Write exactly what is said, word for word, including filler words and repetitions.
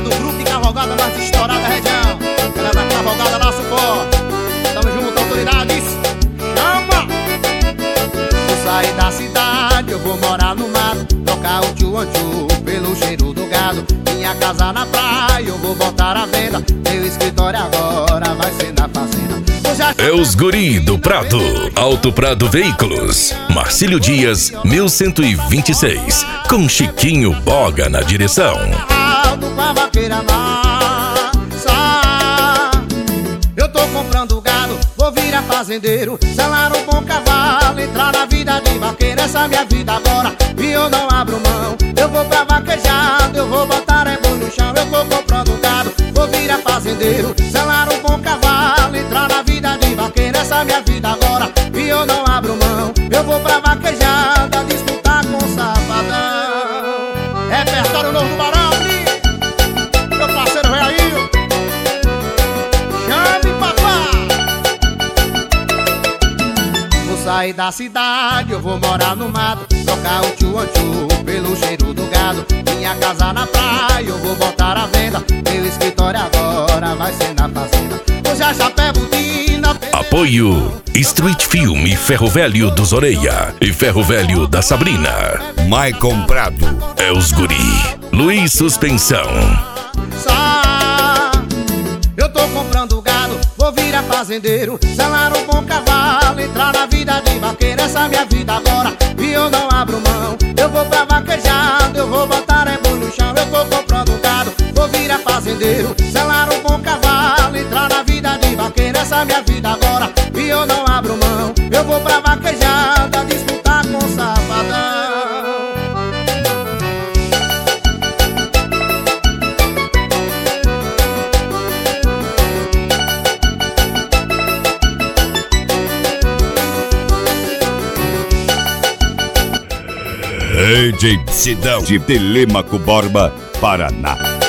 do grupo de cavalgada mais estourada da região. Ela da cavalgada Laço Forte. Tamo junto, autoridades. Chama! Vou sair da cidade, eu vou morar no mato, trocar o tchu-an-tchu pelo cheiro do gado. Minha casa na praia, eu vou botar à venda. Meu escritório agora vai ser na fazenda. É os guri do Prado. Alto Prado Veículos, Marcílio Dias, mil cento e vinte e seis, com Chiquinho Boga na direção. Com a vaqueira massa, eu tô comprando gado, vou virar fazendeiro, selar um bom cavalo, entrar na vida de vaqueiro. Essa é minha vida agora e eu não abro mão. Eu vou pra vaquejado, eu vou botar é boi no chão. Eu tô comprando gado, vou virar fazendeiro, selar um bom cavalo, entrar na vida de vaqueiro. Essa é minha vida agora e eu não abro mão. Eu vou pra vaquejada, disputar com o safadão. Repertório novo do Barão, meu parceiro Reaí. Chame papá. Vou sair da cidade, eu vou morar no mato, trocar o tchu-an-tchu pelo cheiro do gado. Minha casa na praia, eu vou botar à venda. Meu escritório agora vai ser na fazenda. Hoje a chapéu botina. Apoio Street Film e Ferro Velho dos Oreia e Ferro Velho da Sabrina. Maicon Prado. É os guri. Luiz Suspensão. Eu tô comprando gado, vou virar fazendeiro, selar um bom cavalo, entrar na vida de vaqueiro. Essa é minha vida agora e eu não abro mão. Eu vou pra vaquejado, eu vou botar é boi no chão. Eu tô comprando gado, vou virar fazendeiro, selar um bom cavalo, entrar na vida de vaqueiro. Essa é minha vida agora e eu não abro mão. Eu vou pra vaquejada, disputar com o safadão. D J Sidão de Telêmaco Borba, Paraná.